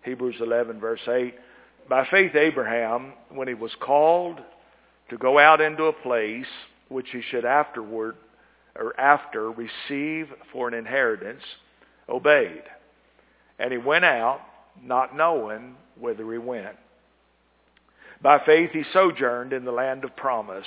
Hebrews 11, verse 8. By faith Abraham, when he was called to go out into a place which he should after receive for an inheritance, obeyed. And he went out, not knowing whither he went. By faith he sojourned in the land of promise,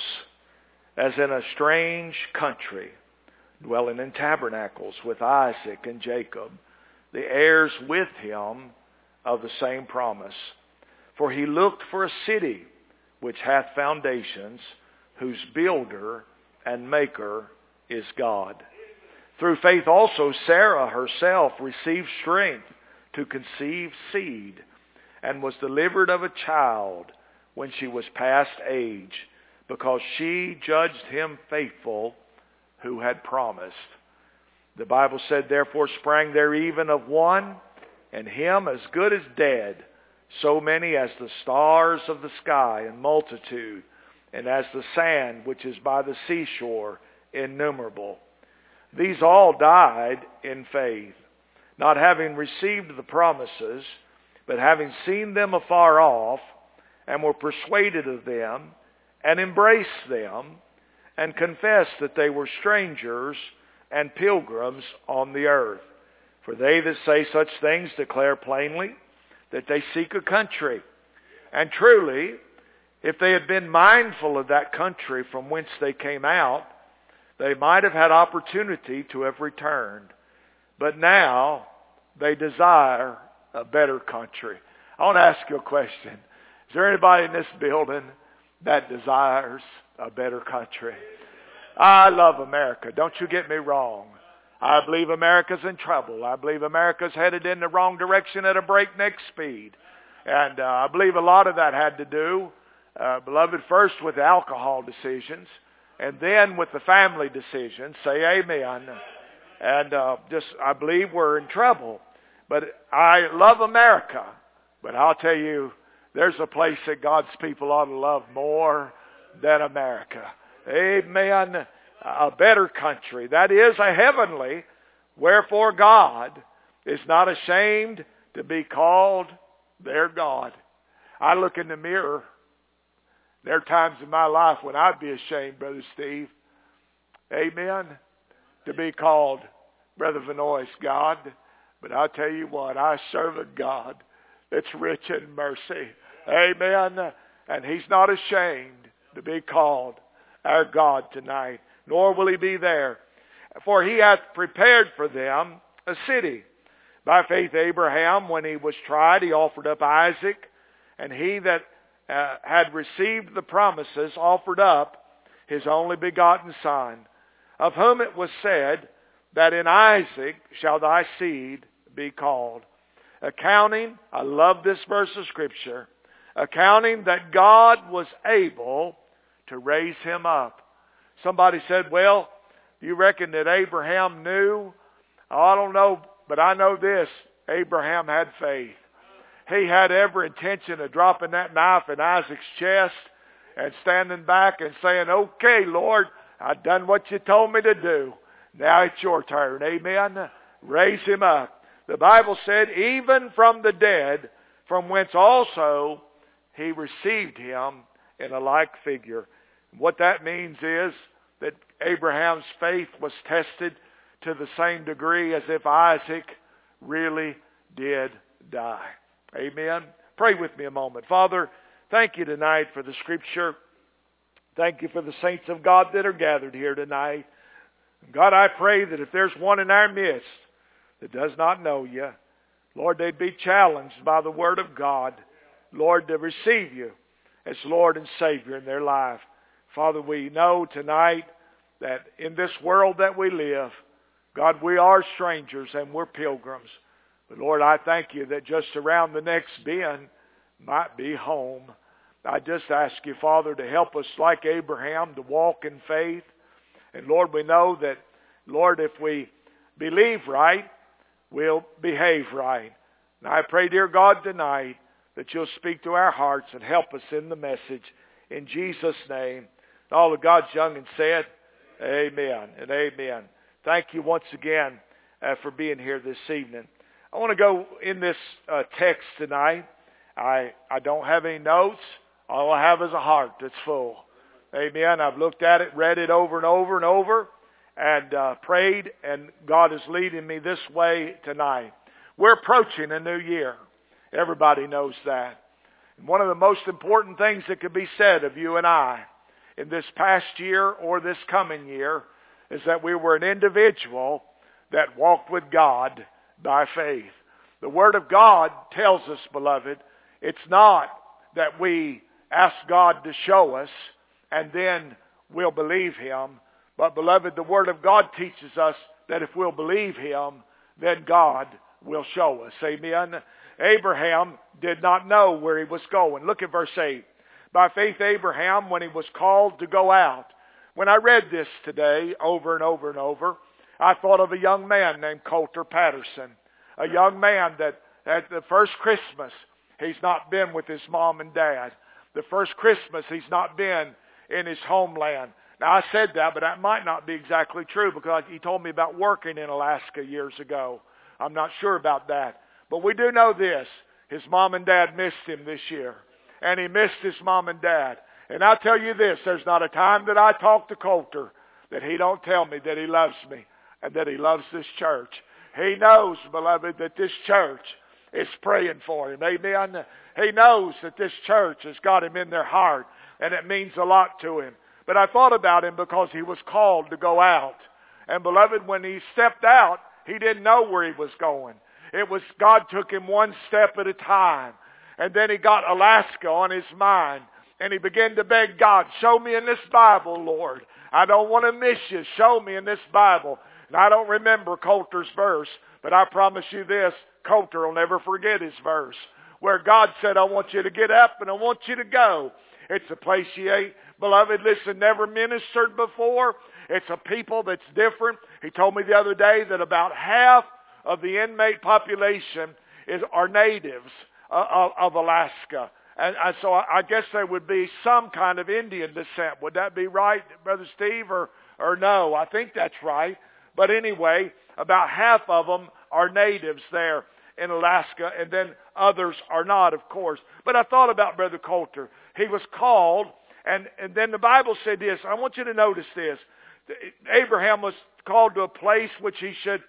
as in a strange country, dwelling in tabernacles with Isaac and Jacob, the heirs with him of the same promise. For he looked for a city which hath foundations, whose builder and maker is God. Through faith also Sarah herself received strength to conceive seed, and was delivered of a child when she was past age, because she judged him faithful who had promised. The Bible said, therefore sprang there even of one, and him as good as dead, so many as the stars of the sky in multitude, and as the sand which is by the seashore innumerable. These all died in faith, not having received the promises, but having seen them afar off, and were persuaded of them, and embraced them, and confessed that they were strangers and pilgrims on the earth. For they that say such things declare plainly that they seek a country. And truly, if they had been mindful of that country from whence they came out, they might have had opportunity to have returned. But now they desire a better country. I want to ask you a question. Is there anybody in this building that desires a better country? I love America. Don't you get me wrong. I believe America's in trouble. I believe America's headed in the wrong direction at a breakneck speed. And I believe a lot of that had to do, beloved, first with the alcohol decisions, and then with the family decisions. Say amen. And I believe we're in trouble. But I love America. But I'll tell you, there's a place that God's people ought to love more than America. Amen. A better country. That is a heavenly. Wherefore God is not ashamed to be called their God. I look in the mirror. There are times in my life when I'd be ashamed, Brother Steve. Amen. To be called Brother Vinoy's God. But I'll tell you what, I serve a God that's rich in mercy. Amen. And He's not ashamed to be called our God tonight, nor will He be there. For He hath prepared for them a city. By faith Abraham, when he was tried, he offered up Isaac, and he that had received the promises offered up his only begotten son, of whom it was said that in Isaac shall thy seed be called. Accounting, I love this verse of Scripture, accounting that God was able to raise him up. Somebody said, well, you reckon that Abraham knew? Oh, I don't know, but I know this. Abraham had faith. He had every intention of dropping that knife in Isaac's chest and standing back and saying, okay, Lord, I've done what you told me to do. Now it's your turn. Amen. Raise him up. The Bible said, even from the dead, from whence also he received him in a like figure. What that means is that Abraham's faith was tested to the same degree as if Isaac really did die. Amen. Pray with me a moment. Father, thank you tonight for the Scripture. Thank you for the saints of God that are gathered here tonight. God, I pray that if there's one in our midst that does not know you, Lord, they'd be challenged by the Word of God, Lord, to receive you as Lord and Savior in their life. Father, we know tonight that in this world that we live, God, we are strangers and we're pilgrims. But Lord, I thank you that just around the next bend might be home. I just ask you, Father, to help us like Abraham to walk in faith. And Lord, we know that, Lord, if we believe right, we'll behave right. And I pray, dear God, tonight that you'll speak to our hearts and help us in the message. In Jesus' name. And all of God's young and said, amen and amen. Thank you once again for being here this evening. I want to go in this text tonight. I don't have any notes. All I have is a heart that's full. Amen. I've looked at it, read it over and over and over, and prayed, and God is leading me this way tonight. We're approaching a new year. Everybody knows that. And one of the most important things that could be said of you and I in this past year or this coming year is that we were an individual that walked with God by faith. The Word of God tells us, beloved, it's not that we ask God to show us and then we'll believe Him. But, beloved, the Word of God teaches us that if we'll believe Him, then God will show us. Amen. Abraham did not know where he was going. Look at verse 8. By faith, Abraham, when he was called to go out. When I read this today over and over and over, I thought of a young man named Coulter Patterson. A young man that at the first Christmas, he's not been with his mom and dad. The first Christmas, he's not been in his homeland. Now, I said that, but that might not be exactly true because he told me about working in Alaska years ago. I'm not sure about that. But we do know this. His mom and dad missed him this year. And he missed his mom and dad. And I'll tell you this, there's not a time that I talk to Coulter that he don't tell me that he loves me and that he loves this church. He knows, beloved, that this church is praying for him. Amen. He knows that this church has got him in their heart, and it means a lot to him. But I thought about him because he was called to go out. And, beloved, when he stepped out, he didn't know where he was going. It was God took him one step at a time. And then he got Alaska on his mind. And he began to beg God, show me in this Bible, Lord. I don't want to miss you. Show me in this Bible. And I don't remember Coulter's verse, but I promise you this, Coulter will never forget his verse. Where God said, I want you to get up and I want you to go. It's a place you ain't, beloved, listen, never ministered before. It's a people that's different. He told me the other day that about half of the inmate population are natives of Alaska. And so I guess there would be some kind of Indian descent. Would that be right, Brother Steve, or no? I think that's right. But anyway, about half of them are natives there in Alaska, and then others are not, of course. But I thought about Brother Coulter. He was called, and then the Bible said this. I want you to notice this. Abraham was called to a place which he should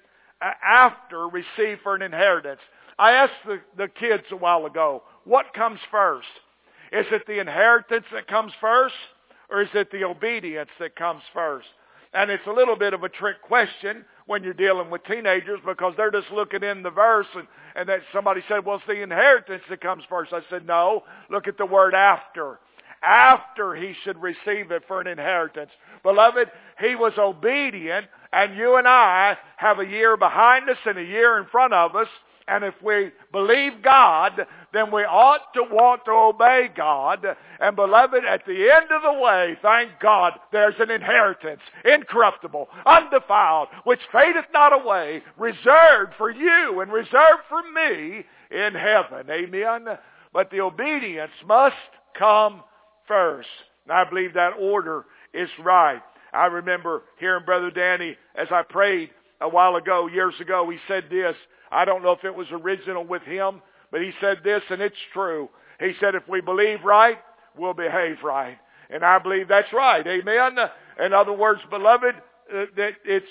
after receive for an inheritance. I asked the kids a while ago, what comes first? Is it the inheritance that comes first, or is it the obedience that comes first? And it's a little bit of a trick question when you're dealing with teenagers because they're just looking in the verse and that somebody said, well, it's the inheritance that comes first. I said, no, look at the word after. After he should receive it for an inheritance. Beloved, he was obedient, and you and I have a year behind us and a year in front of us. And if we believe God, then we ought to want to obey God. And beloved, at the end of the way, thank God, there's an inheritance, incorruptible, undefiled, which fadeth not away, reserved for you and reserved for me in heaven. Amen? But the obedience must come first. And I believe that order is right. I remember hearing Brother Danny, as I prayed a while ago, years ago, he said this. I don't know if it was original with him, but he said this, and it's true. He said, if we believe right, we'll behave right. And I believe that's right. Amen? In other words, beloved, that it's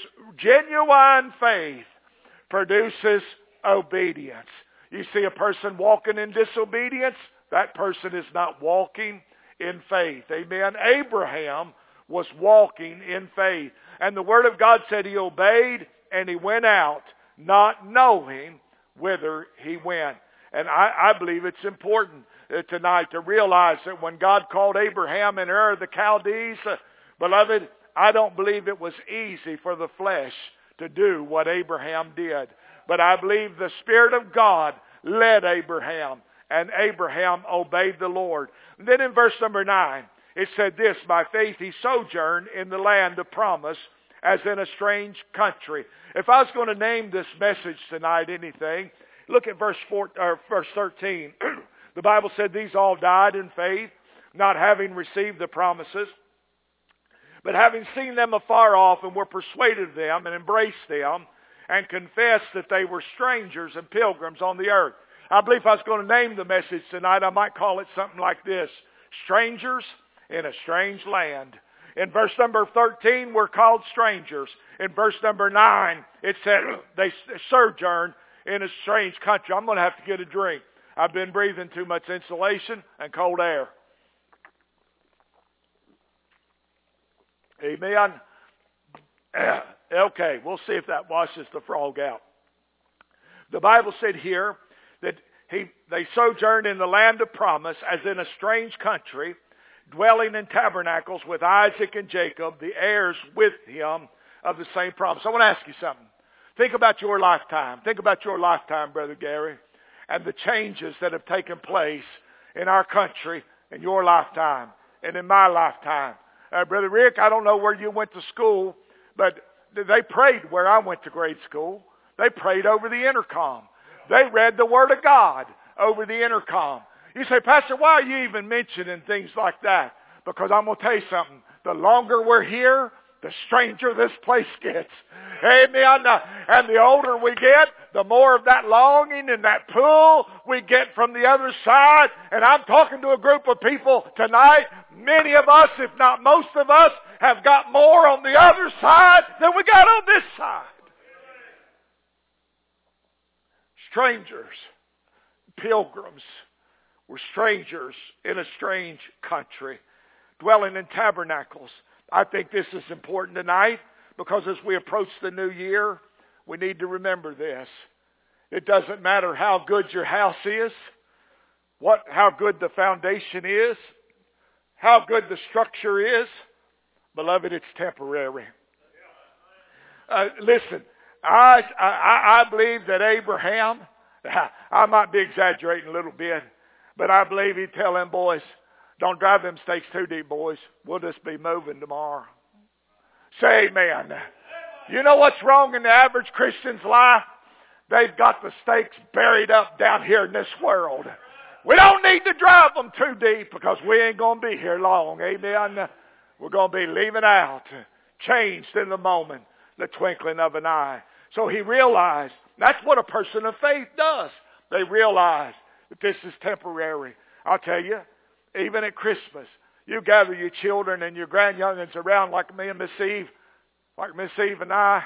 genuine faith produces obedience. You see a person walking in disobedience, that person is not walking in faith. Amen? Abraham was walking in faith. And the Word of God said he obeyed and he went out, not knowing whither he went. And I believe it's important tonight to realize that when God called Abraham in Ur of the Chaldees, beloved, I don't believe it was easy for the flesh to do what Abraham did. But I believe the Spirit of God led Abraham, and Abraham obeyed the Lord. And then in verse number 9, it said this, by faith he sojourned in the land of promise, as in a strange country. If I was going to name this message tonight anything, look at verse 13. The Bible said these all died in faith, not having received the promises, but having seen them afar off and were persuaded of them and embraced them, and confessed that they were strangers and pilgrims on the earth. I believe if I was going to name the message tonight, I might call it something like this: strangers in a strange land. In verse number 13, we're called strangers. In verse number 9, it said they sojourned in a strange country. I'm going to have to get a drink. I've been breathing too much insulation and cold air. Amen. Okay, we'll see if that washes the frog out. The Bible said here that they sojourned in the land of promise as in a strange country, dwelling in tabernacles with Isaac and Jacob, the heirs with him of the same promise. I want to ask you something. Think about your lifetime. Think about your lifetime, Brother Gary, and the changes that have taken place in our country in your lifetime and in my lifetime. Brother Rick, I don't know where you went to school, but they prayed where I went to grade school. They prayed over the intercom. They read the Word of God over the intercom. You say, Pastor, why are you even mentioning things like that? Because I'm going to tell you something. The longer we're here, the stranger this place gets. Amen. And the older we get, the more of that longing and that pull we get from the other side. And I'm talking to a group of people tonight. Many of us, if not most of us, have got more on the other side than we got on this side. Strangers, pilgrims, were strangers in a strange country, dwelling in tabernacles. I think this is important tonight because as we approach the new year, we need to remember this. It doesn't matter how good your house is, how good the foundation is, how good the structure is. Beloved, it's temporary. Listen, I believe that Abraham, I might be exaggerating a little bit, but I believe he'd tell them boys, don't drive them stakes too deep, boys. We'll just be moving tomorrow. Say amen. You know what's wrong in the average Christian's life? They've got the stakes buried up down here in this world. We don't need to drive them too deep because we ain't going to be here long. Amen. We're going to be leaving out, changed in the moment, the twinkling of an eye. So he realized that's what a person of faith does. They realize that this is temporary. I'll tell you, even at Christmas, you gather your children and your grandyoungins around like me and Miss Eve, and I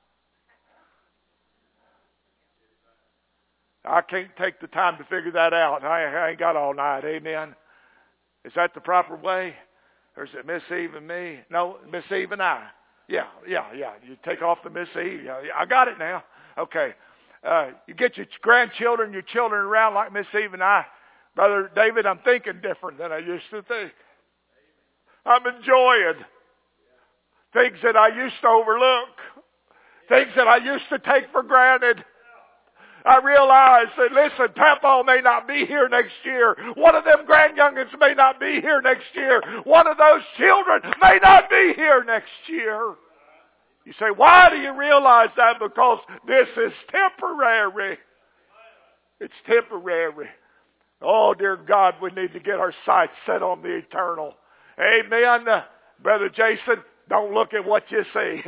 can't take the time to figure that out. I ain't got all night. Amen. Is that the proper way? Or is it Miss Eve and me? No, Miss Eve and I. Yeah. You take off the Miss Eve. Yeah, I got it now. Okay. You get your grandchildren, your children around like Miss Eve and I. Brother David, I'm thinking different than I used to think. I'm enjoying things that I used to overlook. Things that I used to take for granted. I realize that, listen, Papa may not be here next year. One of them grandyoungins may not be here next year. One of those children may not be here next year. You say, why do you realize that? Because this is temporary. It's temporary. Oh, dear God, we need to get our sights set on the eternal. Amen. Brother Jason, don't look at what you see.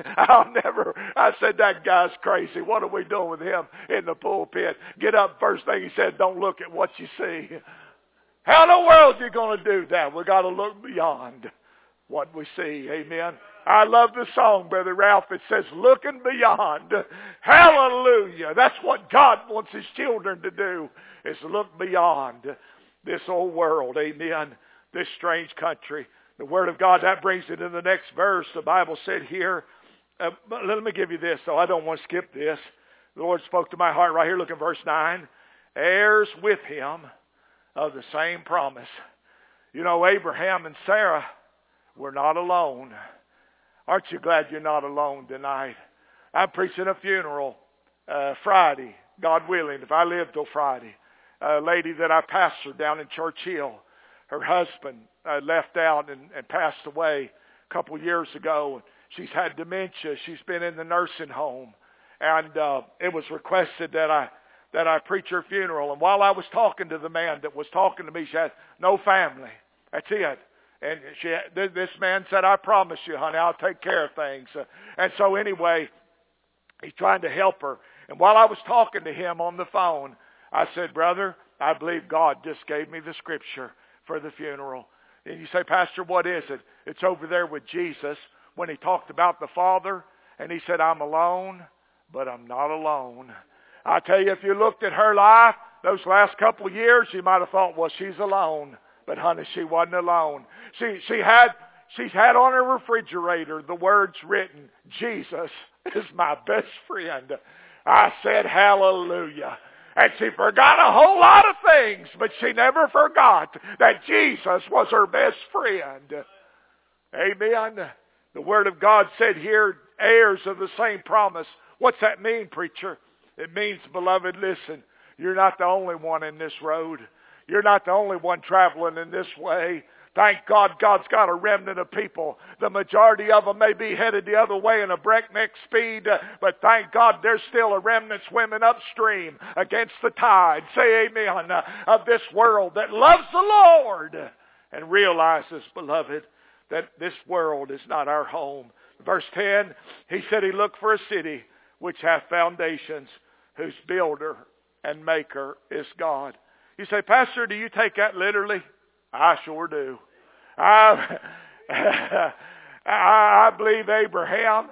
I said, that guy's crazy. What are we doing with him in the pulpit? Get up, first thing he said, don't look at what you see. How in the world are you going to do that? We've got to look beyond what we see. Amen. I love the song, Brother Ralph. It says, looking beyond. Hallelujah. That's what God wants His children to do, is look beyond this old world. Amen. This strange country. The Word of God, that brings it in the next verse. The Bible said here, let me give you this, so I don't want to skip this. The Lord spoke to my heart right here. Look at verse 9. Heirs with Him of the same promise. You know, Abraham and Sarah were not alone. Aren't you glad you're not alone tonight? I'm preaching a funeral Friday, God willing, if I live till Friday. A lady that I pastored down in Churchill, her husband left out and passed away a couple years ago. She's had dementia. She's been in the nursing home. And it was requested that I preach her funeral. And while I was talking to the man that was talking to me, she had no family. That's it. And this man said, I promise you, honey, I'll take care of things. And so anyway, He's trying to help her. And while I was talking to him on the phone, I said, brother, I believe God just gave me the scripture for the funeral. And you say, Pastor, what is it? It's over there with Jesus when he talked about the Father. And he said, I'm alone, but I'm not alone. I tell you, if you looked at her life, those last couple of years, you might have thought, well, she's alone. But honey, she wasn't alone. She's had on her refrigerator the words written, Jesus is my best friend. I said, hallelujah. And she forgot a whole lot of things, but she never forgot that Jesus was her best friend. Amen. The Word of God said here, heirs of the same promise. What's that mean, preacher? It means, beloved, listen, you're not the only one in this road. You're not the only one traveling in this way. Thank God, God's got a remnant of people. The majority of them may be headed the other way in a breakneck speed, but thank God there's still a remnant swimming upstream against the tide. Say amen. Of this world that loves the Lord and realizes, beloved, that this world is not our home. Verse 10, he said he looked for a city which hath foundations, whose builder and maker is God. You say, Pastor, do you take that literally? I sure do. I believe Abraham,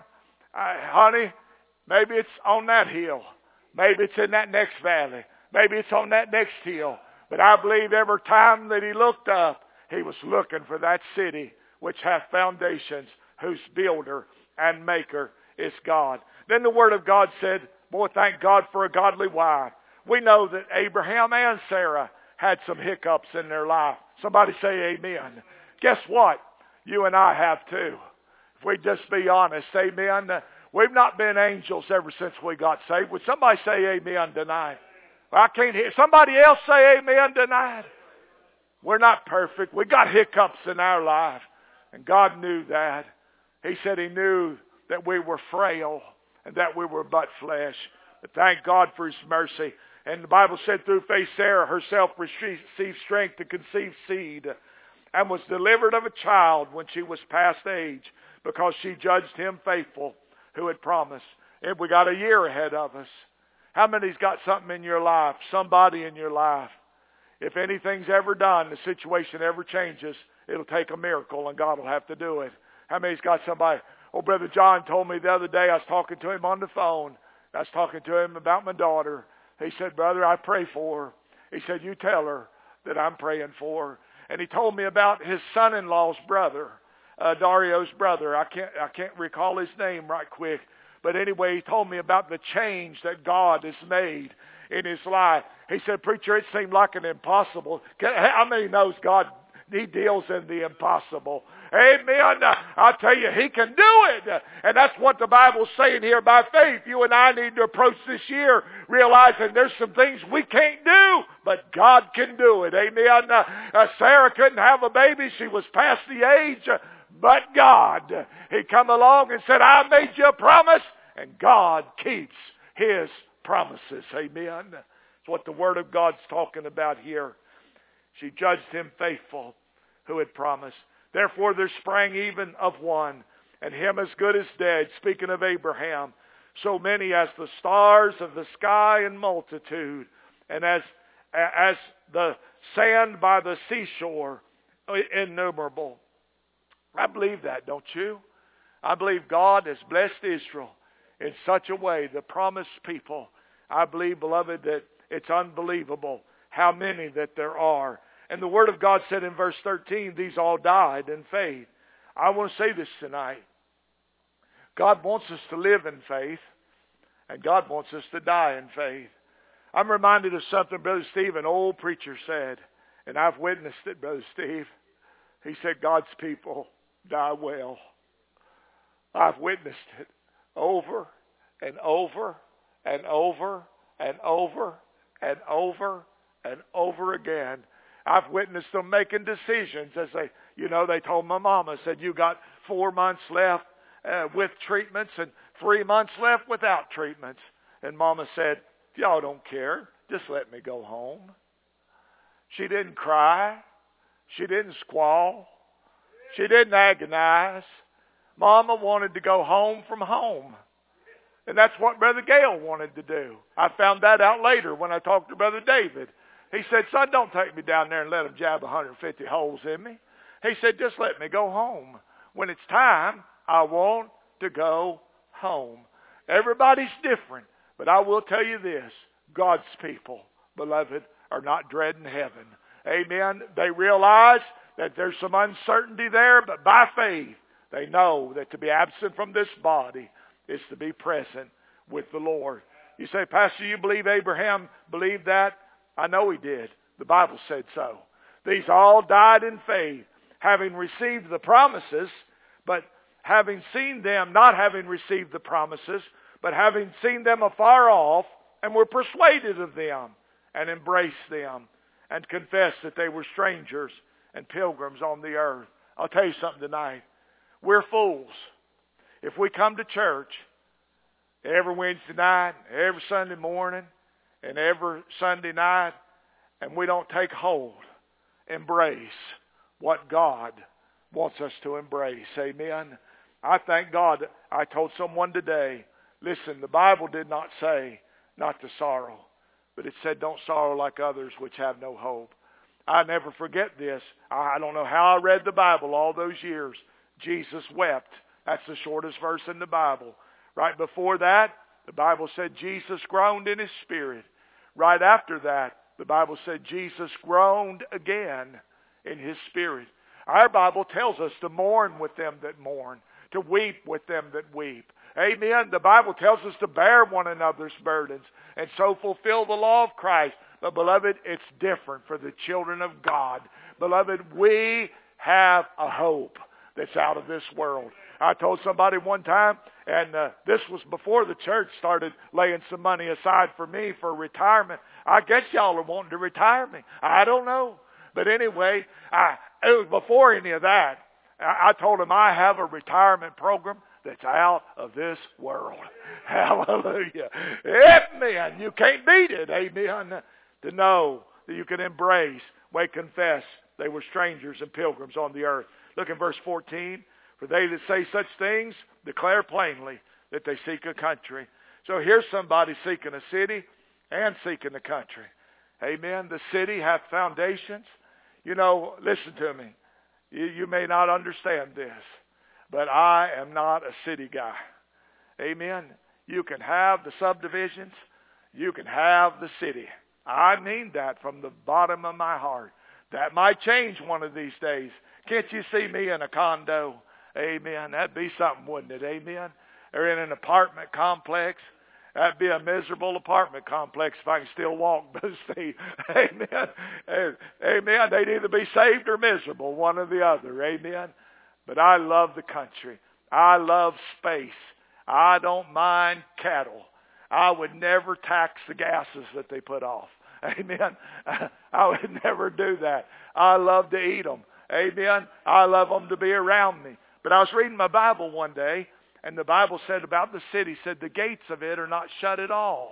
honey, maybe it's on that hill. Maybe it's in that next valley. Maybe it's on that next hill. But I believe every time that he looked up, he was looking for that city which hath foundations, whose builder and maker is God. Then the Word of God said, boy, thank God for a godly wife. We know that Abraham and Sarah had some hiccups in their life. Somebody say amen. Guess what? You and I have too. If we just be honest, amen. We've not been angels ever since we got saved. Would somebody say amen tonight? I can't hear. Somebody else say amen tonight. We're not perfect. We got hiccups in our life. And God knew that. He said he knew that we were frail and that we were but flesh. But thank God for his mercy. And the Bible said through faith Sarah herself received strength to conceive seed and was delivered of a child when she was past age because she judged him faithful who had promised. And we got a year ahead of us. How many's got something in your life, somebody in your life? If anything's ever done, the situation ever changes, it'll take a miracle and God will have to do it. How many's got somebody? Oh, Brother John told me the other day, I was talking to him on the phone. I was talking to him about my daughter. He said, brother, I pray for her. He said, you tell her that I'm praying for her. And he told me about his son-in-law's brother, Dario's brother. I can't recall his name right quick. But anyway, he told me about the change that God has made in his life. He said, preacher, it seemed like an impossible. How many knows God, he deals in the impossible? Amen. I'll tell you, he can do it. And that's what the Bible's saying here by faith. You and I need to approach this year realizing there's some things we can't do, but God can do it. Amen. Sarah couldn't have a baby. She was past the age. But God, he come along and said, I made you a promise. And God keeps his promises. Amen. That's what the Word of God's talking about here. She judged him faithful who had promised. Therefore there sprang even of one, and him as good as dead, speaking of Abraham, so many as the stars of the sky in multitude, and as the sand by the seashore, innumerable. I believe that, don't you? I believe God has blessed Israel in such a way, the promised people. I believe, beloved, that it's unbelievable how many that there are. And the Word of God said in verse 13, these all died in faith. I want to say this tonight. God wants us to live in faith, and God wants us to die in faith. I'm reminded of something Brother Steve, an old preacher, said, and I've witnessed it, Brother Steve. He said, God's people die well. I've witnessed it over and over and over and over and over and over again. I've witnessed them making decisions as they told my mama, said, you got 4 months left with treatments and 3 months left without treatments. And mama said, y'all don't care. Just let me go home. She didn't cry. She didn't squall. She didn't agonize. Mama wanted to go home from home. And that's what Brother Gale wanted to do. I found that out later when I talked to Brother David. He said, son, don't take me down there and let them jab 150 holes in me. He said, just let me go home. When it's time, I want to go home. Everybody's different, but I will tell you this. God's people, beloved, are not dreading heaven. Amen. They realize that there's some uncertainty there, but by faith, they know that to be absent from this body is to be present with the Lord. You say, Pastor, you believe Abraham believed that? I know he did. The Bible said so. These all died in faith, having received the promises, but having seen them, not having received the promises, but having seen them afar off, and were persuaded of them, and embraced them, and confessed that they were strangers and pilgrims on the earth. I'll tell you something tonight. We're fools if we come to church every Wednesday night, every Sunday morning, and every Sunday night, and we don't take hold, embrace what God wants us to embrace. Amen. I thank God. I told someone today, listen, the Bible did not say not to sorrow, but it said don't sorrow like others which have no hope. I never forget this. I don't know how I read the Bible all those years. Jesus wept. That's the shortest verse in the Bible. Right before that, the Bible said Jesus groaned in his spirit. Right after that, the Bible said Jesus groaned again in his spirit. Our Bible tells us to mourn with them that mourn, to weep with them that weep. Amen. The Bible tells us to bear one another's burdens and so fulfill the law of Christ. But beloved, it's different for the children of God. Beloved, we have a hope that's out of this world. I told somebody one time, and this was before the church started laying some money aside for me for retirement. I guess y'all are wanting to retire me. I don't know. But anyway, it was before any of that. I told them I have a retirement program that's out of this world. Hallelujah. Amen. You can't beat it. Amen. To know that you can embrace, confess they were strangers and pilgrims on the earth. Look at verse 14. For they that say such things declare plainly that they seek a country. So here's somebody seeking a city and seeking a country. Amen. The city hath foundations. You know, listen to me. You may not understand this, but I am not a city guy. Amen. You can have the subdivisions. You can have the city. I mean that from the bottom of my heart. That might change one of these days. Can't you see me in a condo? Amen. That'd be something, wouldn't it? Amen. Or in an apartment complex. That'd be a miserable apartment complex if I can still walk, but see. Amen. Amen. They'd either be saved or miserable, one or the other. Amen. But I love the country. I love space. I don't mind cattle. I would never tax the gases that they put off. Amen. I would never do that. I love to eat them. Amen. I love them to be around me. But I was reading my Bible one day, and the Bible said about the city, said the gates of it are not shut at all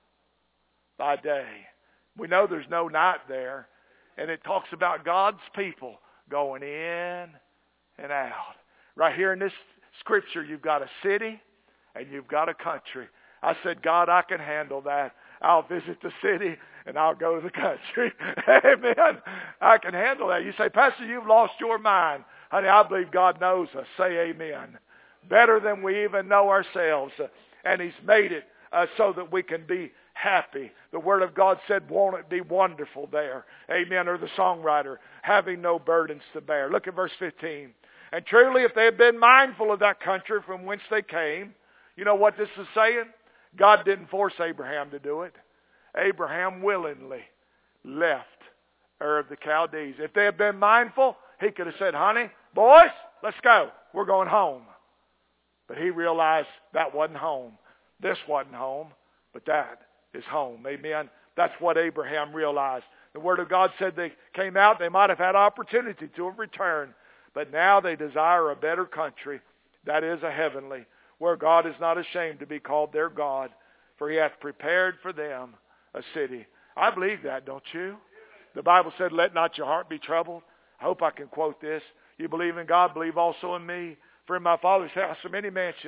by day. We know there's no night there. And it talks about God's people going in and out. Right here in this scripture, you've got a city and you've got a country. I said, God, I can handle that. I'll visit the city and I'll go to the country. Amen. I can handle that. You say, Pastor, you've lost your mind. Honey, I believe God knows us. Say amen. Better than we even know ourselves. And he's made it so that we can be happy. The Word of God said, won't it be wonderful there? Amen. Or the songwriter, having no burdens to bear. Look at verse 15. And truly, if they had been mindful of that country from whence they came, you know what this is saying? God didn't force Abraham to do it. Abraham willingly left Ur of the Chaldees. If they had been mindful, he could have said, honey, boys, let's go. We're going home. But he realized that wasn't home. This wasn't home, but that is home. Amen. That's what Abraham realized. The Word of God said they came out. They might have had opportunity to have returned. But now they desire a better country. That is a heavenly, where God is not ashamed to be called their God, for he hath prepared for them a city. I believe that, don't you? The Bible said, let not your heart be troubled. I hope I can quote this. You believe in God, believe also in me. For in my Father's house are many mansions. If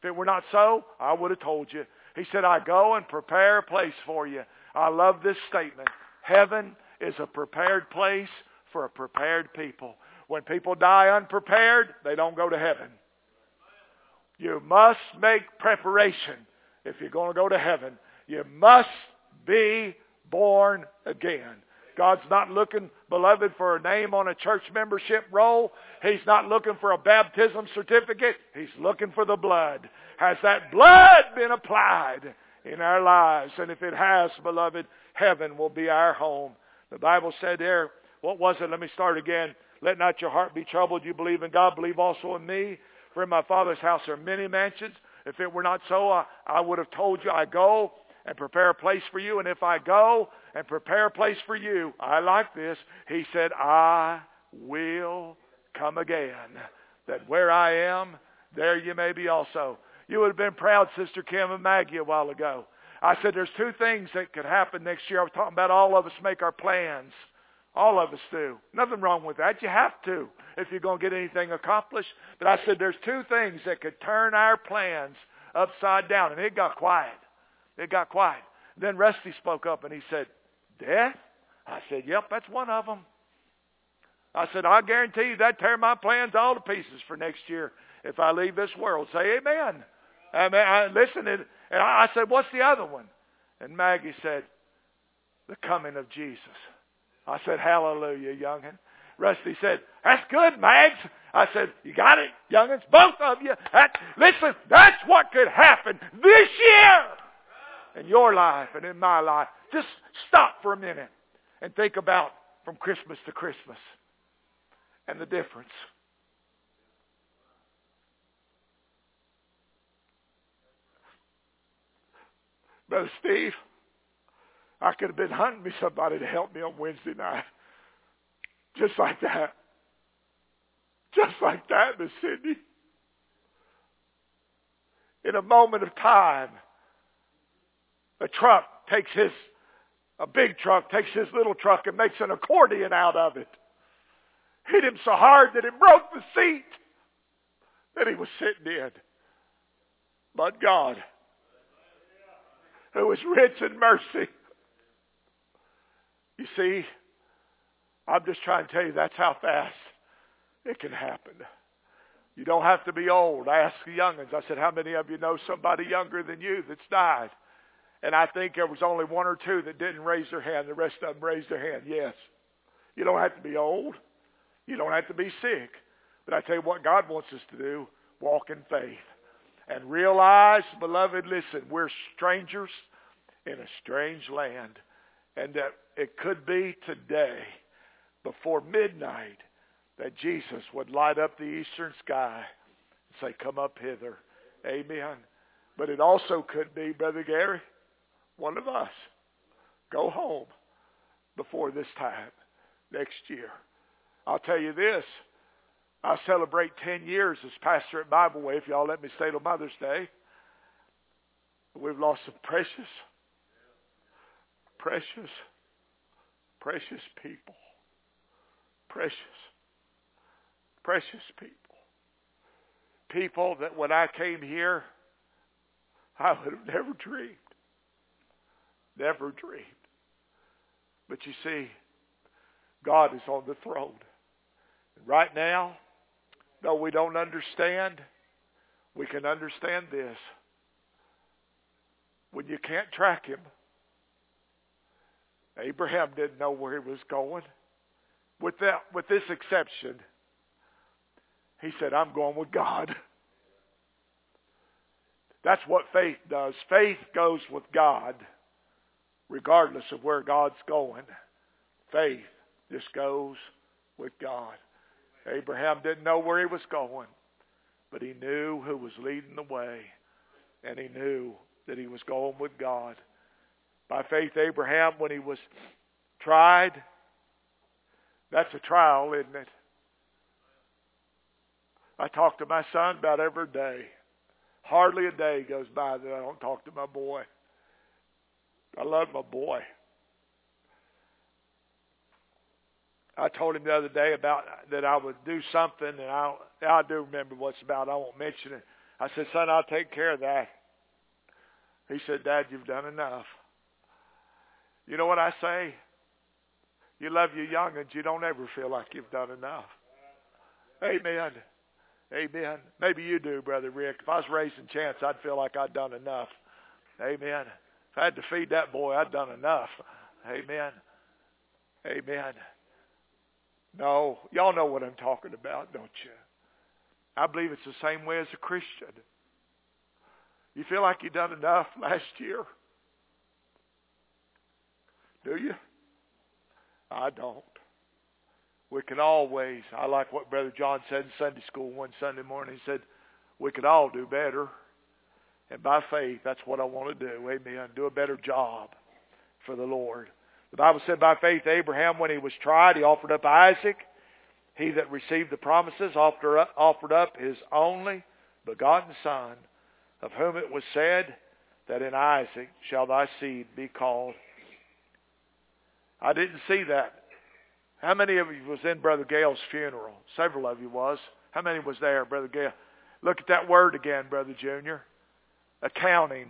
If it were not so, I would have told you. He said, I go and prepare a place for you. I love this statement. Heaven is a prepared place for a prepared people. When people die unprepared, they don't go to heaven. You must make preparation if you're going to go to heaven. You must be born again. God's not looking, beloved, for a name on a church membership roll. He's not looking for a baptism certificate. He's looking for the blood. Has that blood been applied in our lives? And if it has, beloved, heaven will be our home. The Bible said there, what was it? Let me start again. Let not your heart be troubled. You believe in God, believe also in me. For in my Father's house are many mansions. If it were not so, I would have told you, I go and prepare a place for you. And if I go and prepare a place for you, I like this. He said, I will come again, that where I am, there you may be also. You would have been proud, Sister Kim and Maggie, a while ago. I said there's two things that could happen next year. I was talking about all of us make our plans. All of us do. Nothing wrong with that. You have to if you're going to get anything accomplished. But I said there's two things that could turn our plans upside down. And it got quiet. It got quiet. Then Rusty spoke up and he said, death? I said, yep, that's one of them. I said, I guarantee you that'd tear my plans all to pieces for next year if I leave this world. Say amen. Listen, and I said, what's the other one? And Maggie said, the coming of Jesus. I said, hallelujah, young'un. Rusty said, that's good, Mags. I said, you got it, young'uns, both of you. Listen, that's what could happen this year in your life and in my life. Just stop for a minute and think about from Christmas to Christmas and the difference. Brother Steve, I could have been hunting me somebody to help me on Wednesday night. Just like that. Just like that, Miss Cindy. In a moment of time, a big truck takes his little truck and makes an accordion out of it. Hit him so hard that it broke the seat that he was sitting in. But God, who is rich in mercy. You see, I'm just trying to tell you that's how fast it can happen. You don't have to be old. I asked the young'uns, I said, how many of you know somebody younger than you that's died? And I think there was only one or two that didn't raise their hand. The rest of them raised their hand. Yes. You don't have to be old. You don't have to be sick. But I tell you what God wants us to do, walk in faith. And realize, beloved, listen, we're strangers in a strange land. And that it could be today, before midnight, that Jesus would light up the eastern sky and say, come up hither. Amen. But it also could be, Brother Gary, one of us go home before this time next year. I'll tell you this. I celebrate 10 years as pastor at Bible Way, if y'all let me stay till Mother's Day. We've lost some precious people. Precious people. People that when I came here, I would have never dreamed. Never dreamed. But you see, God is on the throne. And right now, though we don't understand, we can understand this. When you can't track him, Abraham didn't know where he was going. With this exception, he said, I'm going with God. That's what faith does. Faith goes with God, regardless of where God's going. Faith just goes with God. Abraham didn't know where he was going, but he knew who was leading the way, and he knew that he was going with God. By faith, Abraham, when he was tried, that's a trial, isn't it? I talk to my son about every day. Hardly a day goes by that I don't talk to my boy. I love my boy. I told him the other day about that I would do something, and I do remember what it's about. I won't mention it. I said, son, I'll take care of that. He said, Dad, you've done enough. You know what I say? You love your young'uns, you don't ever feel like you've done enough. Amen. Amen. Maybe you do, Brother Rick. If I was raising Chance, I'd feel like I'd done enough. Amen. If I had to feed that boy, I'd done enough. Amen. Amen. No, y'all know what I'm talking about, don't you? I believe it's the same way as a Christian. You feel like you've done enough last year? Do you? I don't. We can always, I like what Brother John said in Sunday school one Sunday morning. He said, we could all do better. And by faith, that's what I want to do. Amen. Do a better job for the Lord. The Bible said by faith, Abraham, when he was tried, he offered up Isaac. He that received the promises offered up his only begotten son, of whom it was said that in Isaac shall thy seed be called. I didn't see that. How many of you was in Brother Gale's funeral? Several of you was. How many was there, Brother Gale? Look at that word again, Brother Junior. Accounting.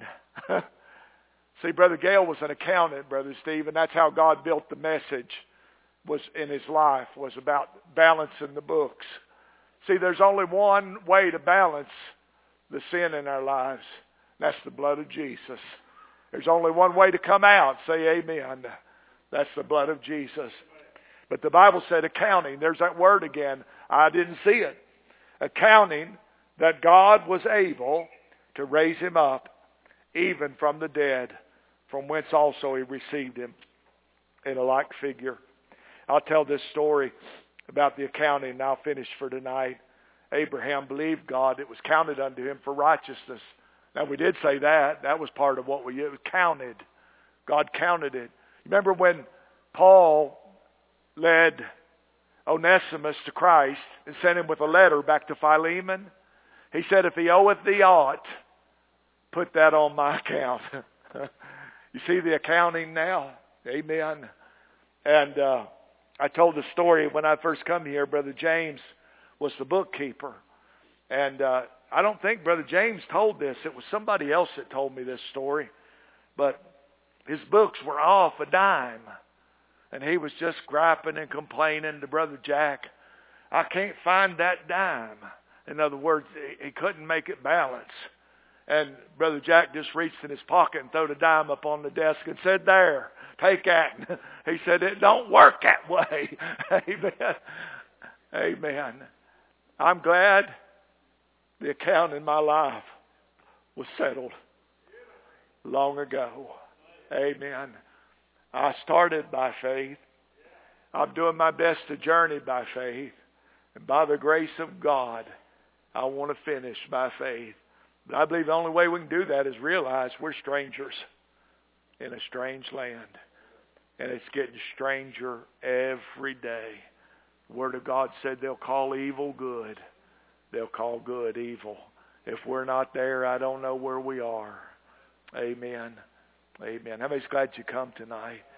See, Brother Gale was an accountant, Brother Steve, and that's how God built the message was in his life, was about balancing the books. See, there's only one way to balance the sin in our lives. That's the blood of Jesus. There's only one way to come out. Say amen. That's the blood of Jesus. But the Bible said accounting. There's that word again. I didn't see it. Accounting that God was able to raise him up even from the dead, from whence also he received him in a like figure. I'll tell this story about the accounting, and I'll finish for tonight. Abraham believed God. It was counted unto him for righteousness. Now, we did say that. That was part of what it was counted. God counted it. Remember when Paul led Onesimus to Christ and sent him with a letter back to Philemon? He said, if he oweth thee aught, put that on my account. You see the accounting now? Amen. And I told the story when I first come here. Brother James was the bookkeeper. And I don't think Brother James told this. It was somebody else that told me this story. But his books were off a dime. And he was just griping and complaining to Brother Jack, I can't find that dime. In other words, he couldn't make it balance. And Brother Jack just reached in his pocket and threw the dime up on the desk and said, there, take that. He said, it don't work that way. Amen. Amen. I'm glad the account in my life was settled long ago. Amen. I started by faith. I'm doing my best to journey by faith. And by the grace of God, I want to finish by faith. But I believe the only way we can do that is realize we're strangers in a strange land. And it's getting stranger every day. The Word of God said they'll call evil good. They'll call good evil. If we're not there, I don't know where we are. Amen. Amen. How many's glad you come tonight?